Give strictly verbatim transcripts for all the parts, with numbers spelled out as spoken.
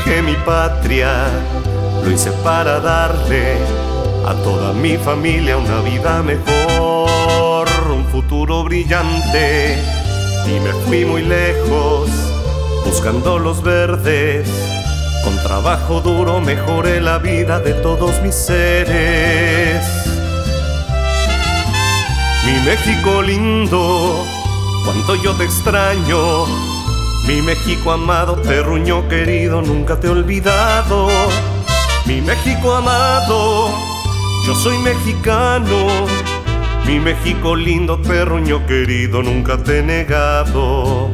dejé mi patria, lo hice para darle a toda mi familia una vida mejor, un futuro brillante. Y me fui muy lejos, buscando los verdes. Con trabajo duro mejoré la vida de todos mis seres. Mi México lindo, cuánto yo te extraño. Mi México amado, terruño querido, nunca te he olvidado. Mi México amado, yo soy mexicano. Mi México lindo, terruño querido, nunca te he negado.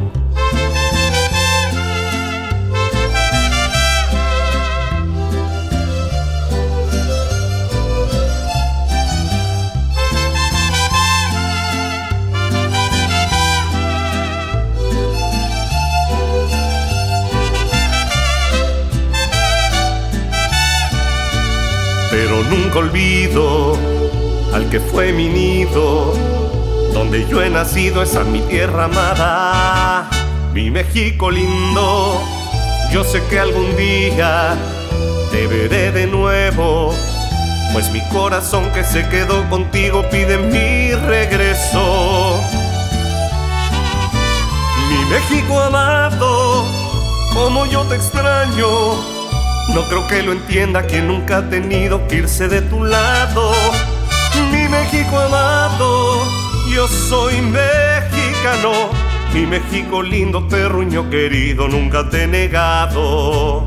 Pero nunca olvido al que fue mi nido, donde yo he nacido, esa mi tierra amada. Mi México lindo, yo sé que algún día te veré de nuevo, pues mi corazón que se quedó contigo pide mi regreso. Mi México amado, como yo te extraño. No creo que lo entienda quien nunca ha tenido que irse de tu lado. Mi México amado, yo soy mexicano. Mi México lindo, terruño querido, nunca te he negado.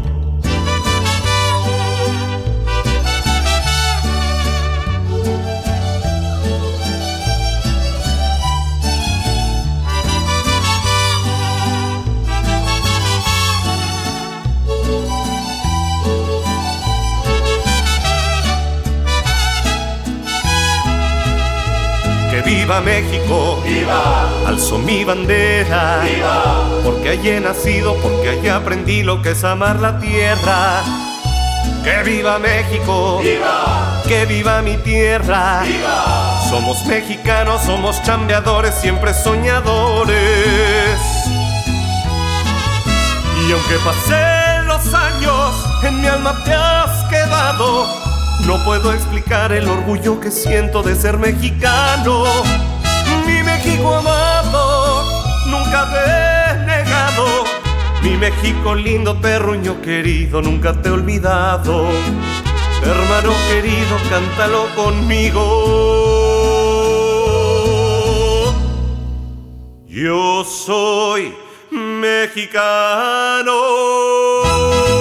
¡Viva México! ¡Viva! Alzo mi bandera. ¡Viva! Porque allí he nacido, porque allí aprendí lo que es amar la tierra. ¡Que viva México! ¡Viva! ¡Que viva mi tierra! ¡Viva! Somos mexicanos, somos chambeadores, siempre soñadores. Y aunque pasen los años, en mi alma te has quedado. No puedo explicar el orgullo que siento de ser mexicano. Mi México amado, nunca te he negado. Mi México lindo, terruño querido, nunca te he olvidado. Hermano querido, cántalo conmigo. Yo soy mexicano.